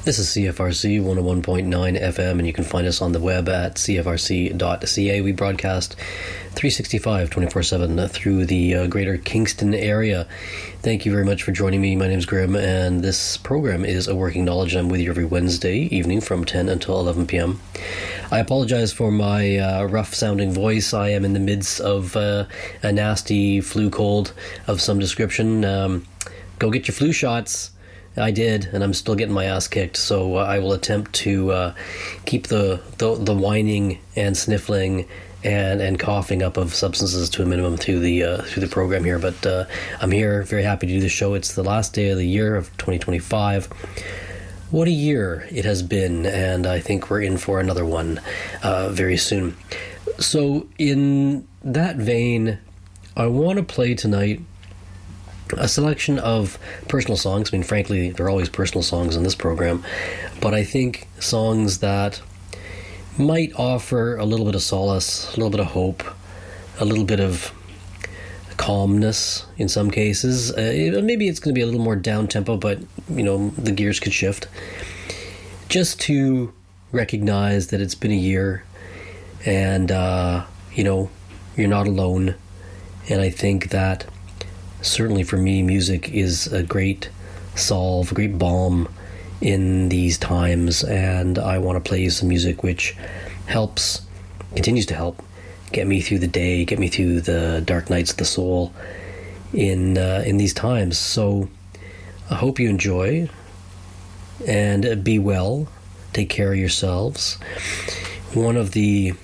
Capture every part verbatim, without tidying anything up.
This is C F R C one oh one point nine F M, and you can find us on the web at c f r c dot c a. We broadcast three sixty-five, twenty-four seven through the uh, greater Kingston area. Thank you very much for joining me. My name's Grim, and this program is A Working Knowledge. I'm with you every Wednesday evening from ten until eleven p.m. I apologize for my uh, rough-sounding voice. I am in the midst of uh, a nasty flu cold of some description. Um, go get your flu shots. I did, and I'm still getting my ass kicked, so uh, I will attempt to uh, keep the, the the whining and sniffling and, and coughing up of substances to a minimum through the uh, through the program here. But uh, I'm here, very happy to do the show. It's the last day of the year of twenty twenty-five. What a year it has been, and I think we're in for another one uh, very soon. So in that vein, I want to play tonight a selection of personal songs. I mean, frankly, they're always personal songs in this program, but I think songs that might offer a little bit of solace, a little bit of hope, a little bit of calmness in some cases. Uh, maybe it's going to be a little more down-tempo, but, you know, the gears could shift. Just to recognize that it's been a year and, uh, you know, you're not alone. And I think that certainly for me, music is a great solve, a great balm in these times, and I want to play you some music which helps, continues to help, get me through the day, get me through the dark nights of the soul in uh, in these times. So I hope you enjoy, and be well, take care of yourselves. One of the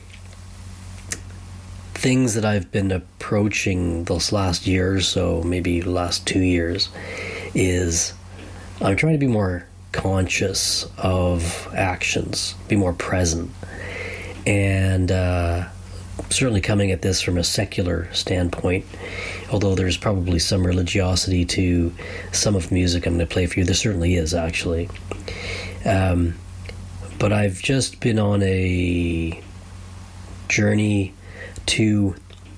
things that I've been approaching this last year or so, maybe last two years, is I'm trying to be more conscious of actions, be more present, and uh, certainly coming at this from a secular standpoint, although there's probably some religiosity to some of the music I'm going to play for you. There certainly is, actually. Um, but I've just been on a journey to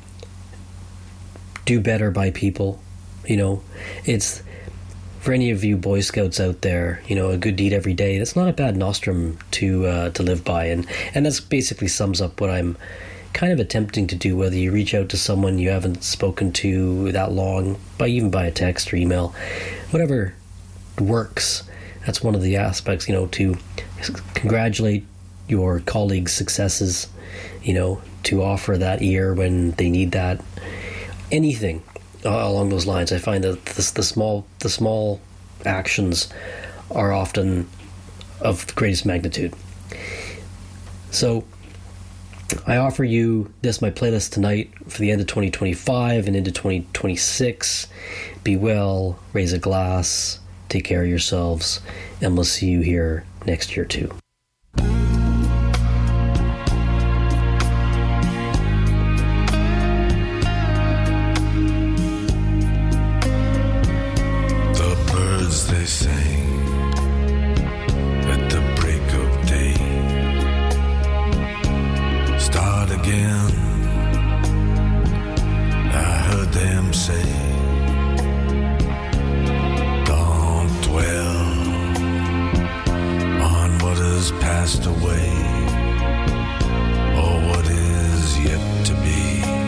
do better by people. You know, it's, for any of you Boy Scouts out there, you know, a good deed every day, that's not a bad nostrum to uh, to live by, and and that's basically sums up what I'm kind of attempting to do, whether you reach out to someone you haven't spoken to that long, by even by a text or email, whatever works. That's one of the aspects, you know, to congratulate your colleagues' successes, you know, to offer that ear when they need that. Anything uh, along those lines. I find that the, the small the small actions are often of the greatest magnitude. So I offer you this, my playlist tonight for the end of twenty twenty-five and into twenty twenty-six. Be well, raise a glass, take care of yourselves, and we'll see you here next year too. They sang at the break of day. Start again, I heard them say. Don't dwell on what has passed away, or what is yet to be.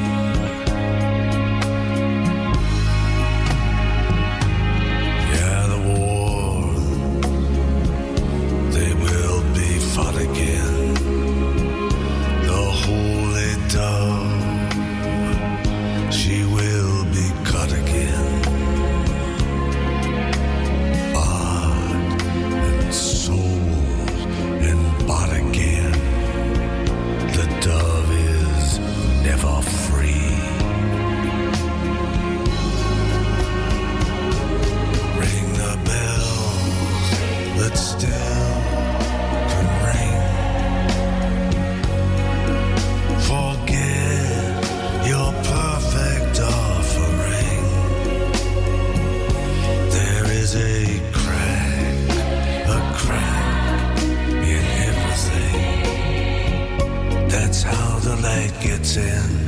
Fought again, the holy dove, she will be cut again. Bought and sold and bought again. The dove is never free. Ring the bells that still gets in.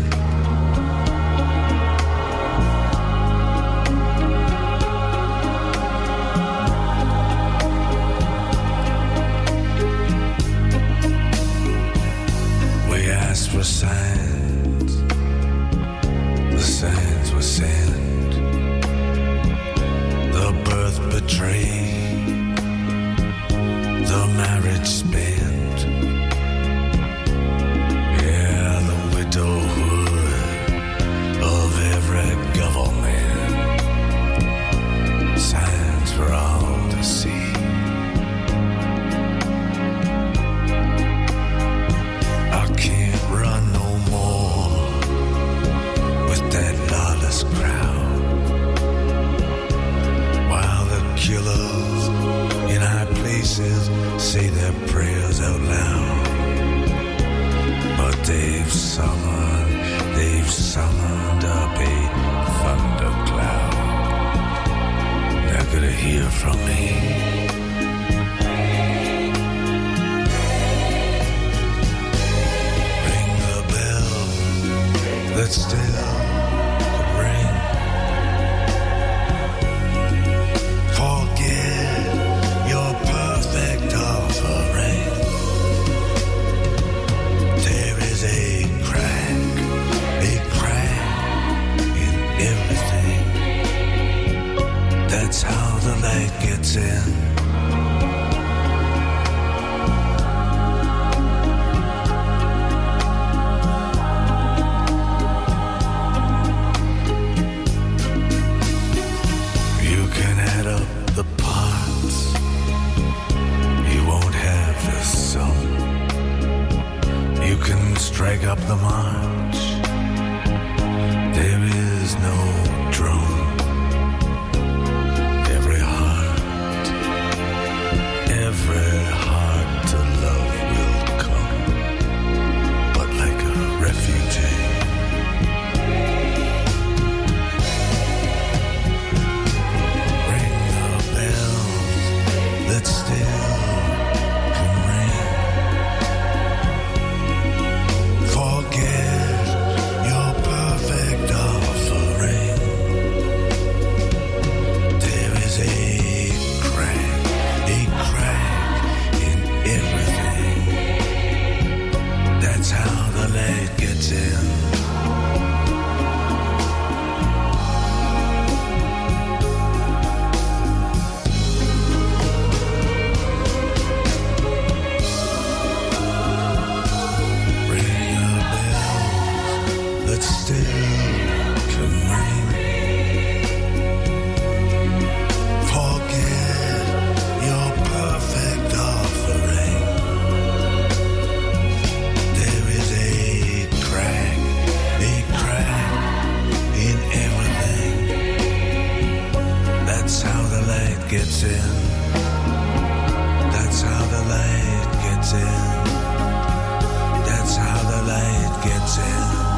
angels in high places say their prayers out loud. But they've summoned, they've summoned up a thundercloud. They're gonna hear from me. That still could ring. Forget your perfect offering. There is a crack, a crack in everything. That's how the light gets in. Strike up the march. There is no drum. Every heart, every heart to love will come, but like a refugee. Ring the bells that still can ring. Forget your perfect offering. There is a crack, a crack in everything. That's how the light gets in. Gets in. That's how the light gets in. That's how the light gets in.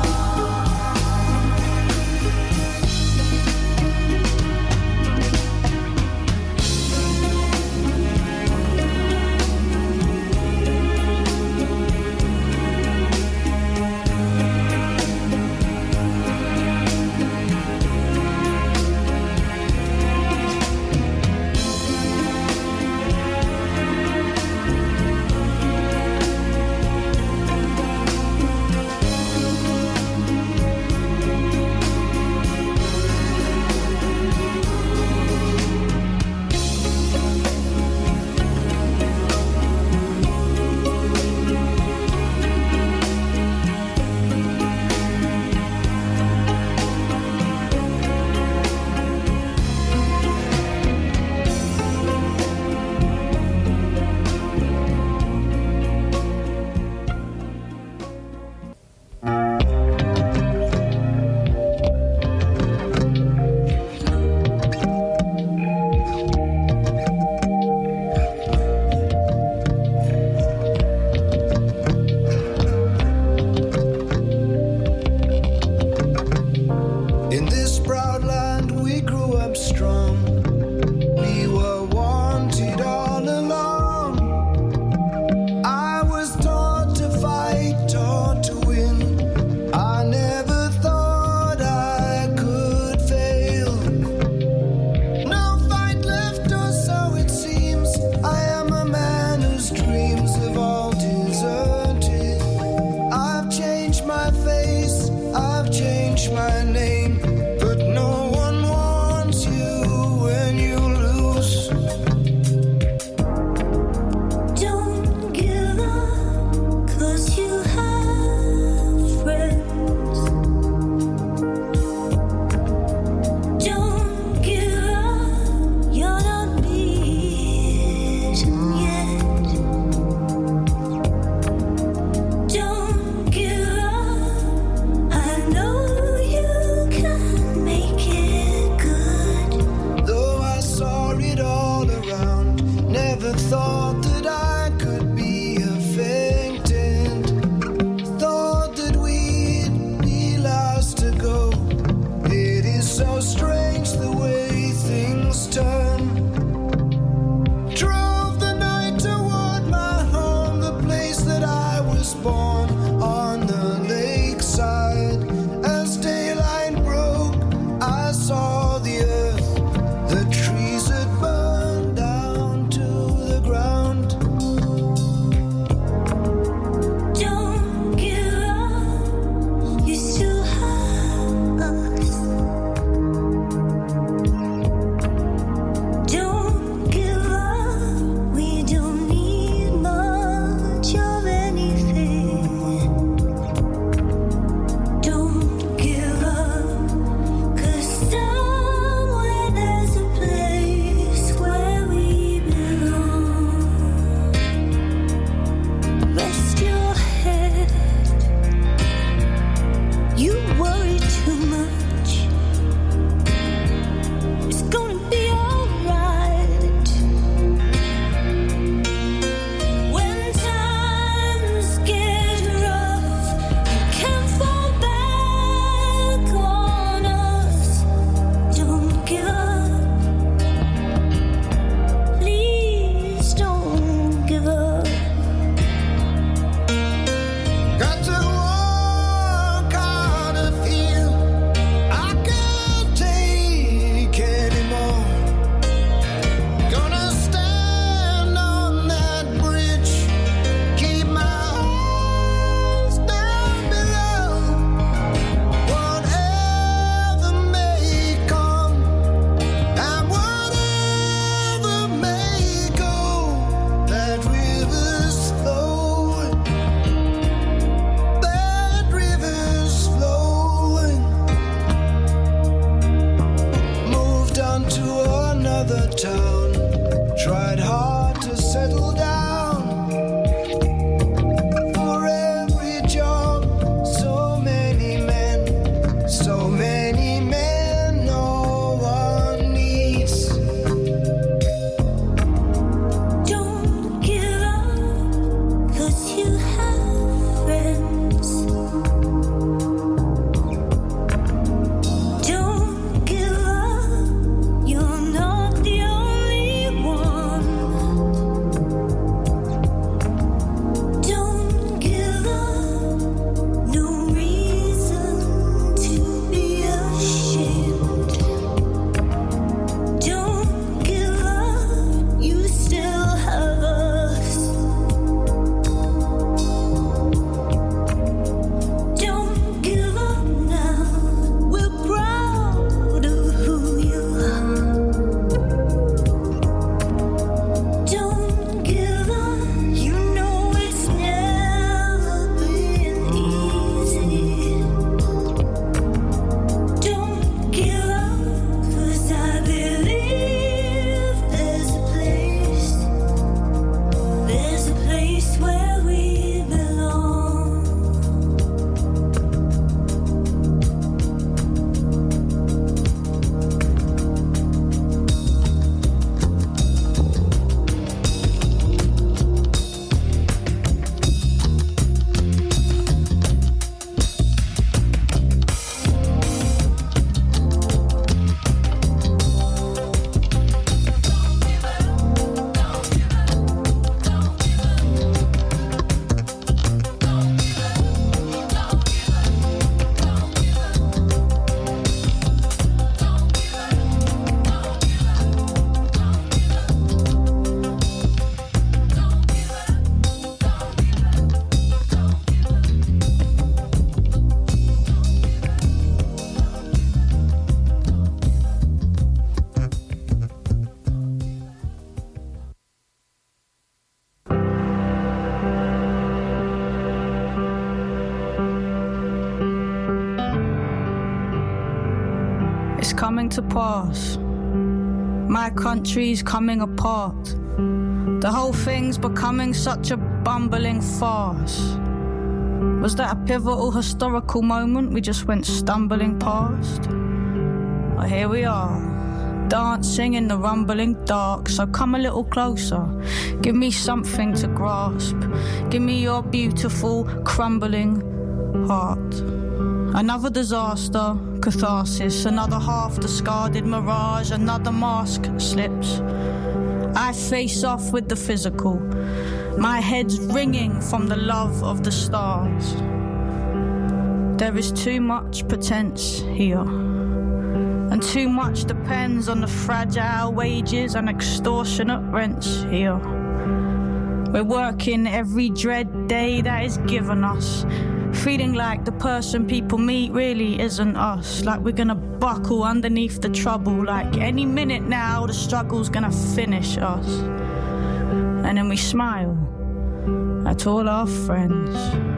going to pass. My country's coming apart. The whole thing's becoming such a bumbling farce. Was that a pivotal historical moment we just went stumbling past? Well, here we are, dancing in the rumbling dark. So come a little closer, give me something to grasp. Give me your beautiful, crumbling heart. Another disaster, catharsis, another half-discarded mirage, another mask slips. I face off with the physical, my head's ringing from the love of the stars. There is too much pretense here, and too much depends on the fragile wages and extortionate rents here. We're working every dread day that is given us, feeling like the person people meet really isn't us, like we're gonna buckle underneath the trouble, like any minute now the struggle's gonna finish us. And then we smile at all our friends.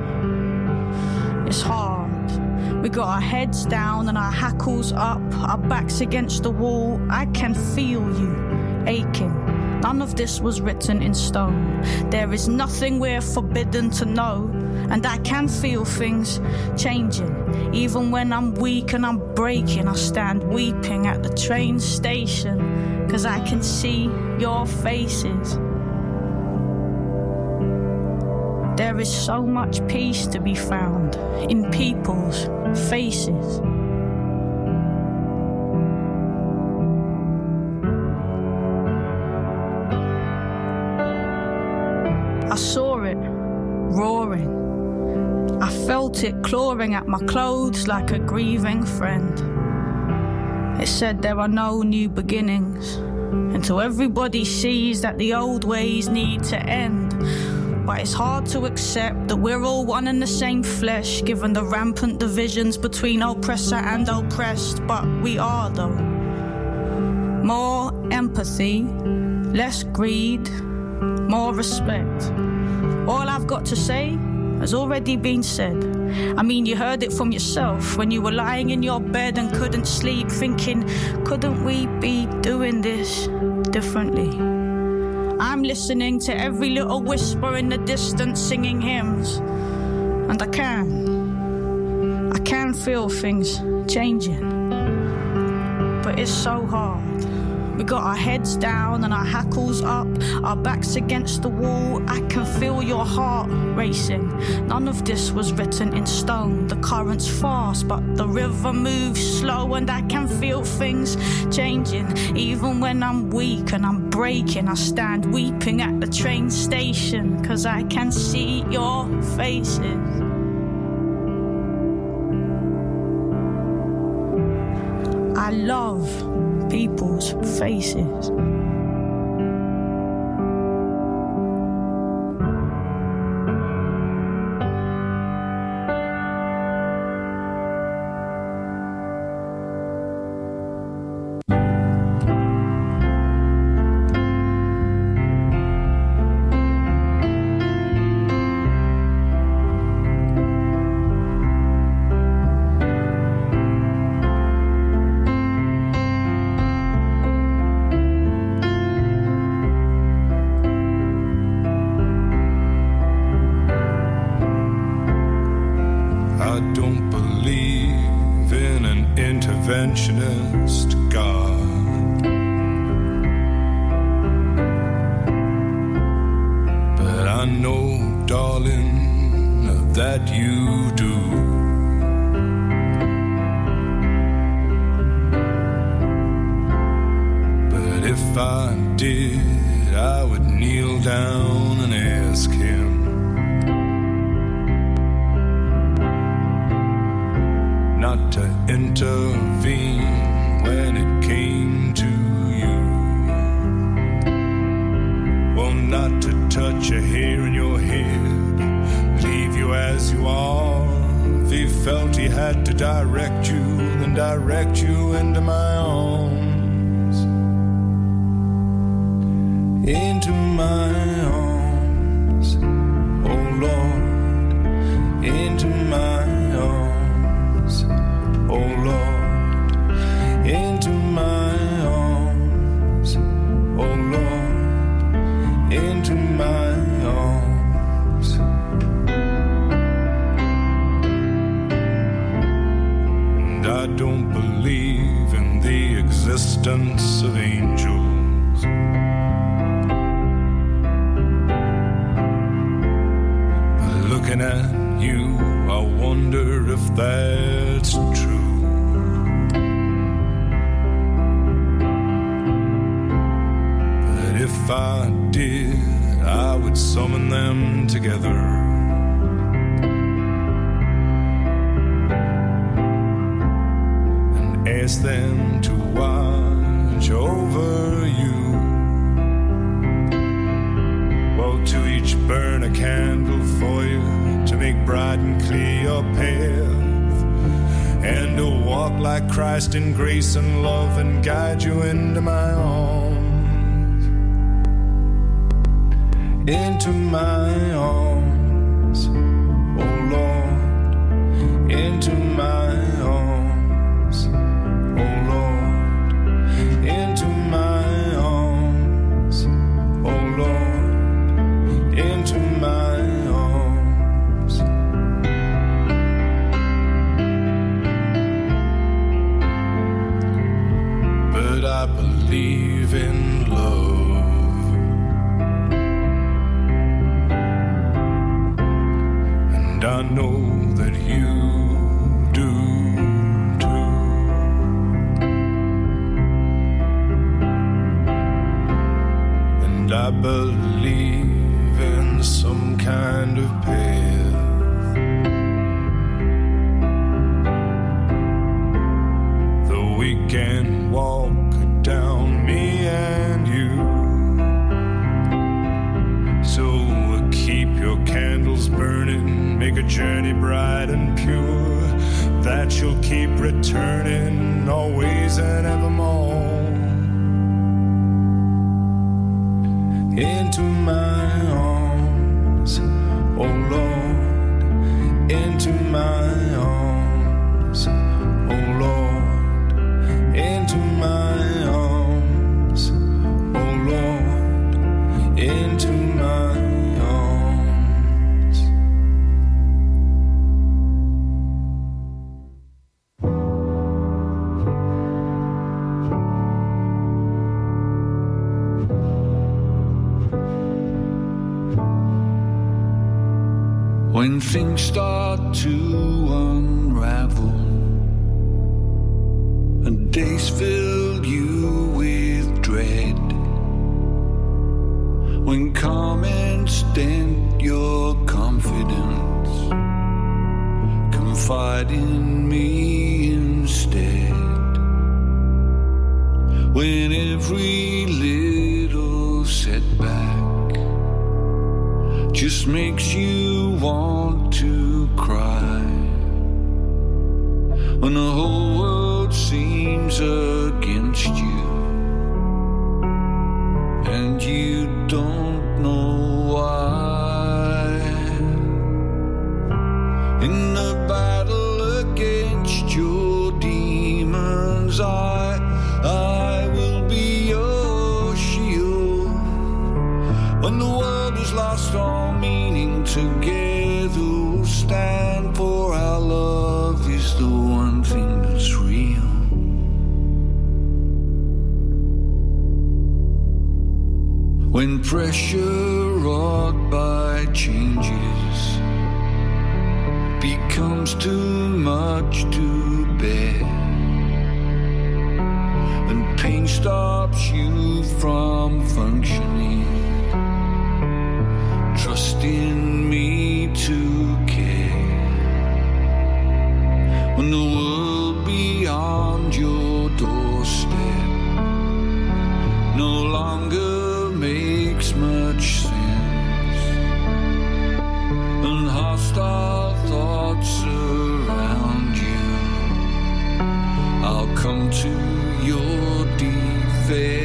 It's hard. We got our heads down and our hackles up, our backs against the wall. I can feel you aching. None of this was written in stone. There is nothing we're forbidden to know. And I can feel things changing. Even when I'm weak and I'm breaking, I stand weeping at the train station, 'cause I can see your faces. There is so much peace to be found in people's faces. I saw it roaring. I felt it clawing at my clothes like a grieving friend. It said there are no new beginnings until everybody sees that the old ways need to end. But it's hard to accept that we're all one and the same flesh, given the rampant divisions between oppressor and oppressed. But we are, though. More empathy, less greed, more respect. All I've got to say has already been said. I mean, you heard it from yourself when you were lying in your bed and couldn't sleep, thinking, couldn't we be doing this differently? I'm listening to every little whisper in the distance singing hymns, and I can. I can feel things changing, but it's so hard. We got our heads down and our hackles up, our backs against the wall. I can feel your heart racing. None of this was written in stone. The current's fast, but the river moves slow, and I can feel things changing. Even when I'm weak and I'm breaking, I stand weeping at the train station, 'cause I can see your faces. I love people's faces. interventionist God. But I know, darling, that you do. But if I did, I would kneel down and ask him not to intervene when it came to you. Well, not to touch a hair in your head, leave you as you are. If he felt he had to direct you, then direct you into my arms. Into my arms, oh Lord, into my arms. Oh Lord, in into my arms, oh Lord, into my arms. And I don't believe in the existence of angels, but looking at you, I wonder if that's true. If I did, I would summon them together and ask them to watch over you. Well, to each burn a candle for you, to make bright and clear your path, and to walk like Christ in grace and love and guide you into my arms. Into my arms, oh Lord, into my arms, oh Lord, into my arms, oh Lord, into my arms. But I believe in love. And I know that you do too. And I believe in some kind of path that we can walk down, me and you. So we'll keep your candles burning, make a journey bright and pure, that you'll keep returning always and evermore. Into my arms, oh Lord, into my arms, oh Lord, into my arms, oh Lord, into my arms. When things start to unravel and days fill you with dread, when comments dent your confidence, confide in me instead. When every little setback just makes you want to cry, when the whole world seems against you and you don't know why. In the battle against your demons, I, I will be your shield. When the world has lost all meaning, together we'll stand, for our love is the one thing that's real. When pressure wrought by changes becomes too much to bear, and pain stops you from functioning, trust in me to care. When the world beyond your doorstep no longer makes much sense, and hostile thoughts surround you, I'll come to your defense.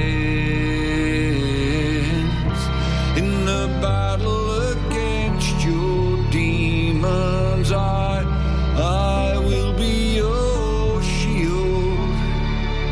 In the battle against your demons, I, I will be your shield.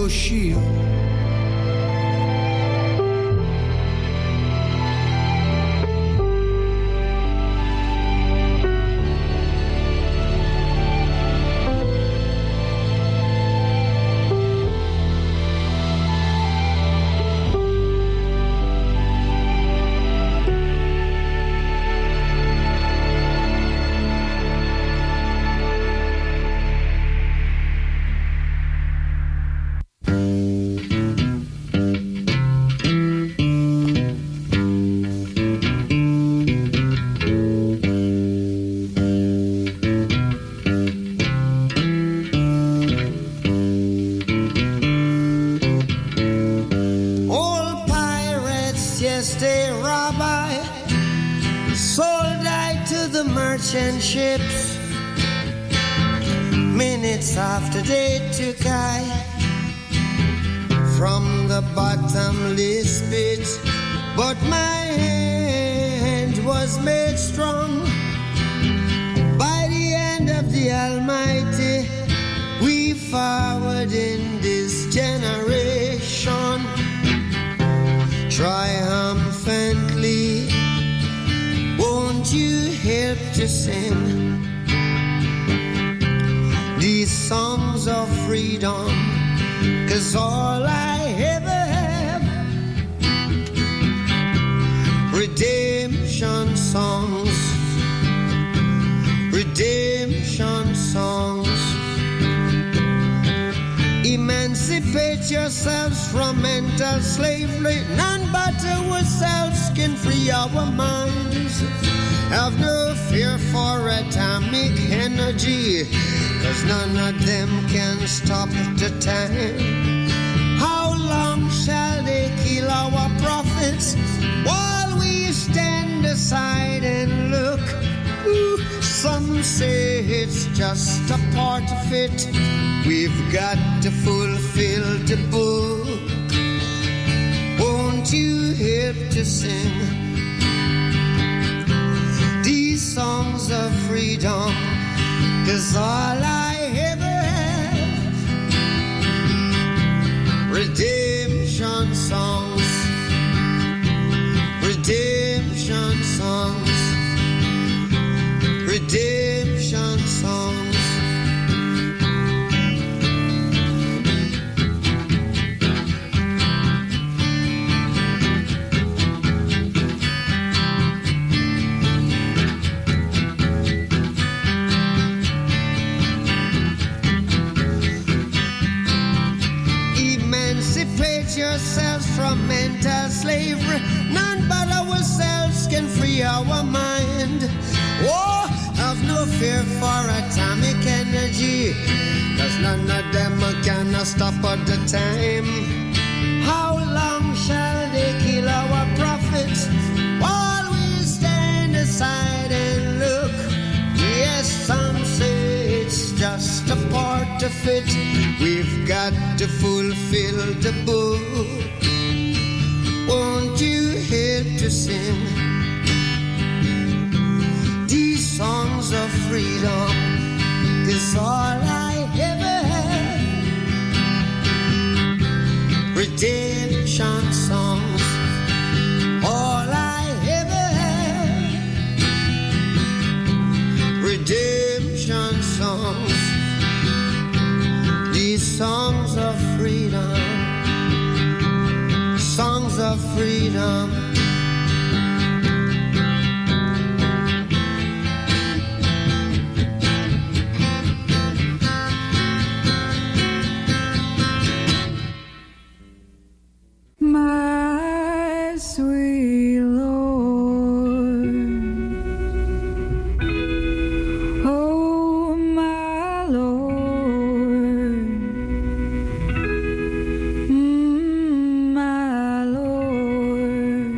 your shield. Ships. Minutes after they took I from the bottomless pit, but my hand was made strong by the hand of the Almighty. We forward in this generation triumphantly. Won't you help to sing these songs of freedom? 'Cause all I ever have, redemption songs, redemption songs. Emancipate yourselves from mental slavery. None but ourselves can free our minds. Have no fear for atomic energy, 'cause none of them can stop the time. How long shall they kill our prophets while we stand aside and look? Ooh, some say it's just a part of it. We've got to fulfill the book. Won't you help to sing these songs of freedom? 'Cause all I ever have, redemption songs, redemption songs, redemption songs. Yourselves from mental slavery. None but ourselves can free our mind. Oh, have no fear for atomic energy, 'cause none of them can stop at the time. How long shall they kill our prophets while we stand aside and look? Yes, some say it's just a part of it. We've got to fulfill the book. Won't you help to sing these songs of freedom? 'Cause all I ever have, redemption songs. All I ever have, redemption songs. These songs of freedom, songs of freedom. My sweet Lord, oh my Lord, mm, my Lord.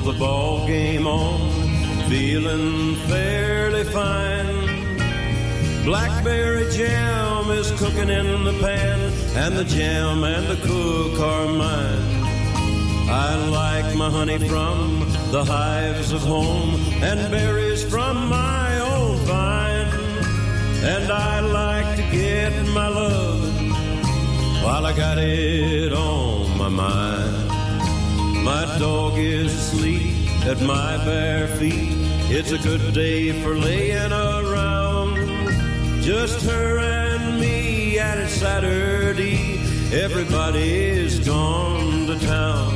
the ball game on, feeling fairly fine. Blackberry jam is cooking in the pan, and the jam and the cook are mine. I like my honey from the hives of home, and berries from my own vine. And I like to get my lovin' while I got it on my mind. My dog is asleep at my bare feet. It's a good day for laying around. Just her and me, and it's Saturday. Everybody's gone to town.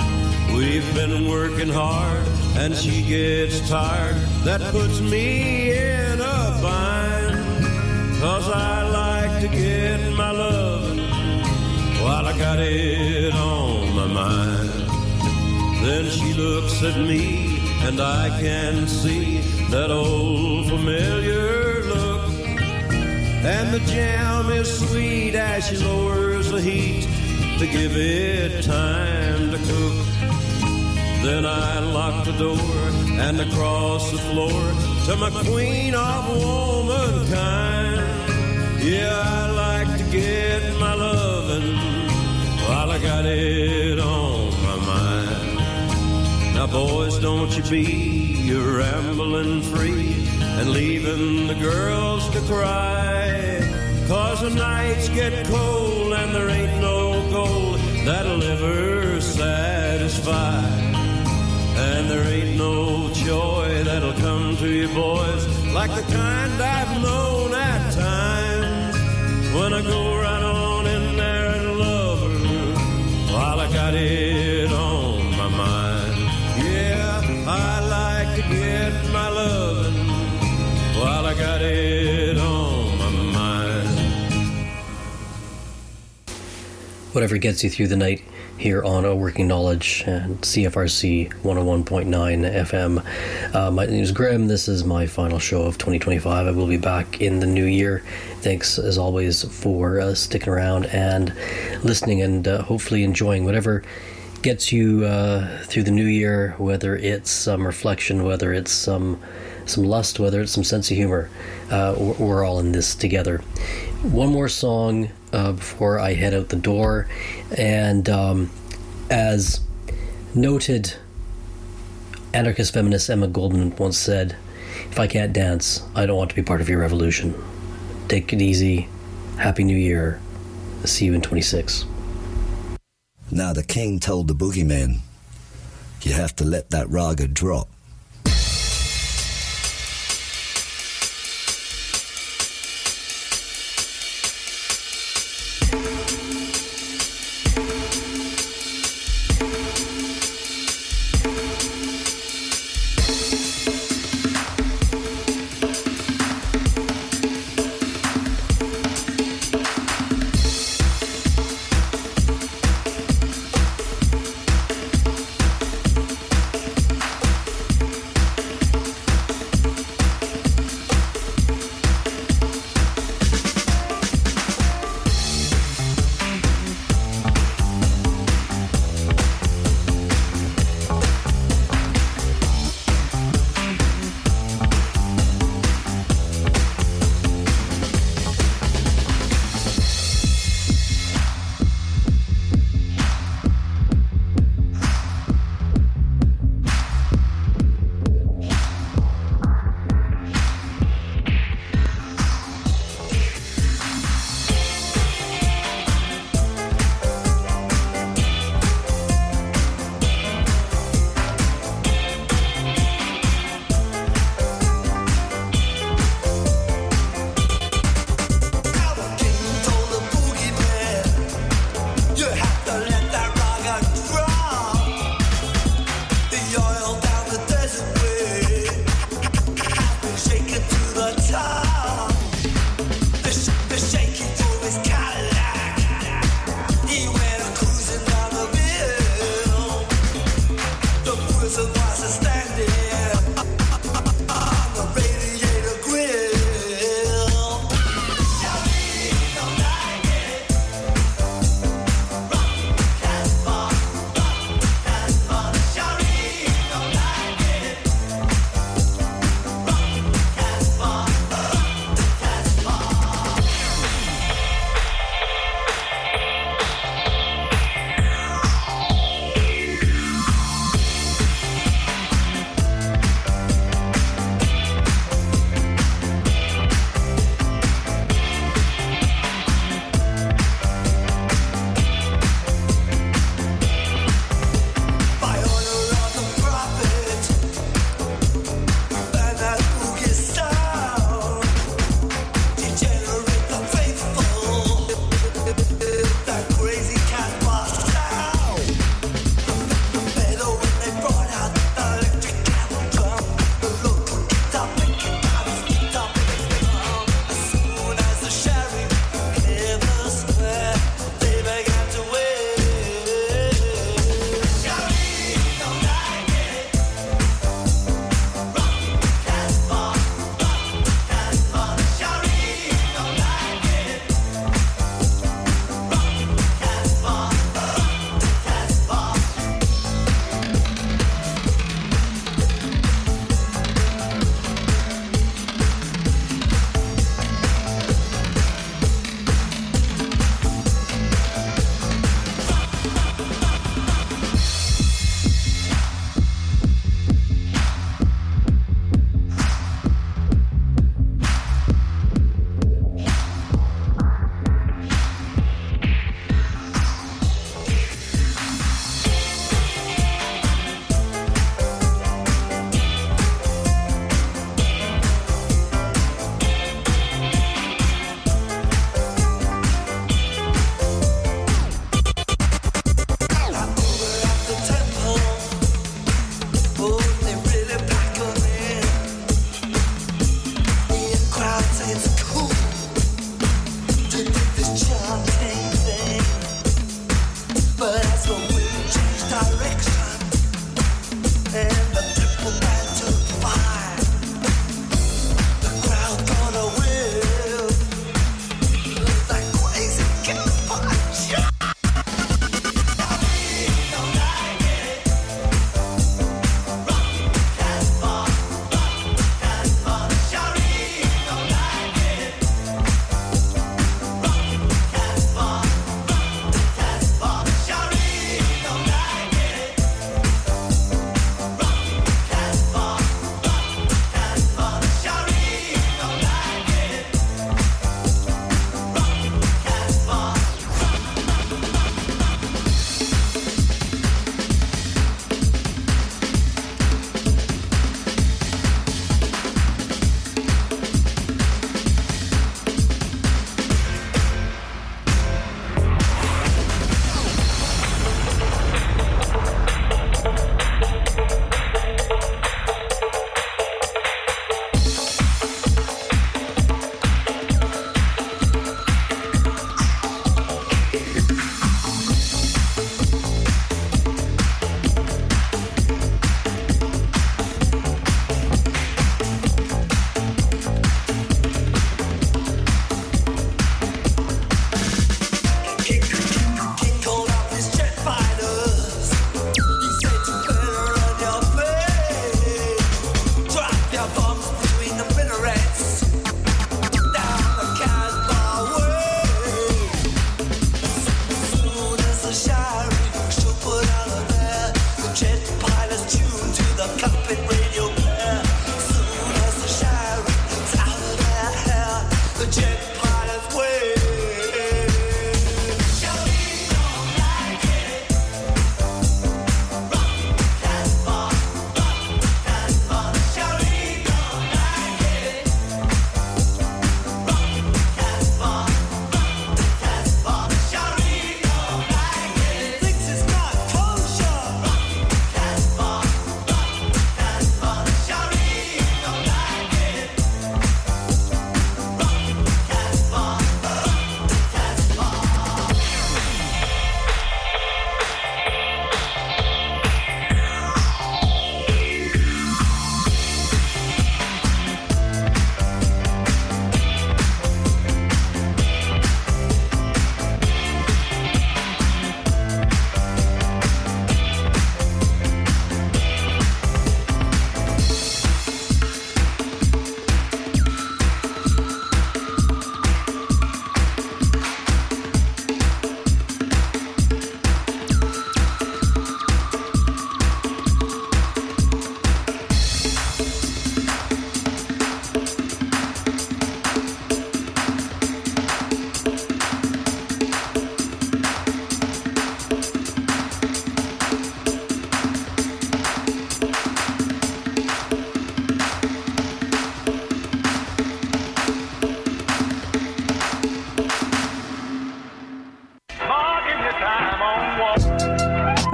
We've been working hard, and she gets tired. That puts me in a bind, 'cause I like to get my lovin' while I got it on my mind. Then she looks at me, and I can see that old familiar look. And the jam is sweet as she lowers the heat to give it time to cook. Then I lock the door and across the floor to my queen of womankind. Yeah, I like to get my lovin' while I got it on my mind. Now boys, don't you be rambling free and leaving the girls to cry, 'cause the nights get cold and there ain't no gold that'll ever satisfy. And there ain't no joy that'll come to you boys like the kind I've known at times, when I go right on in there and love her while I got it on my mind. Yeah, I like to get my lovin' while I got it on my mind. Whatever gets you through the night here on A Working Knowledge and C F R C one oh one point nine F M. Uh, my name is Graham. This is my final show of twenty twenty-five. I will be back in the new year. Thanks, as always, for uh, sticking around and listening, and uh, hopefully enjoying whatever gets you uh, through the new year, whether it's some reflection, whether it's some some lust, whether it's some sense of humor. Uh, we're all in this together. One more song uh, before I head out the door, and um, as noted anarchist feminist Emma Goldman once said, "If I can't dance, I don't want to be part of your revolution." Take it easy. Happy New Year. See you in twenty-six. Now the king told the boogeyman, you have to let that raga drop.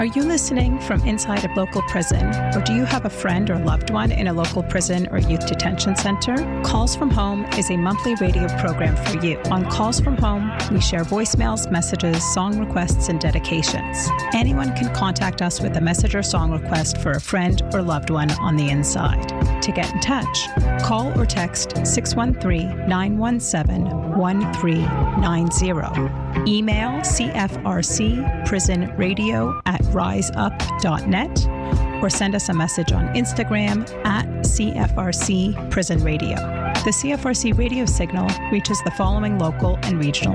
Are you listening from inside a local prison, or do you have a friend or loved one in a local prison or youth detention center? Calls from Home is a monthly radio program for you. On Calls from Home, we share voicemails, messages, song requests, and dedications. Anyone can contact us with a message or song request for a friend or loved one on the inside. To get in touch, call or text six one three, nine one seven, one three nine zero. Email C F R C prison radio at riseup dot net or send us a message on Instagram at C F R C Prison Radio. The C F R C radio signal reaches the following local and regional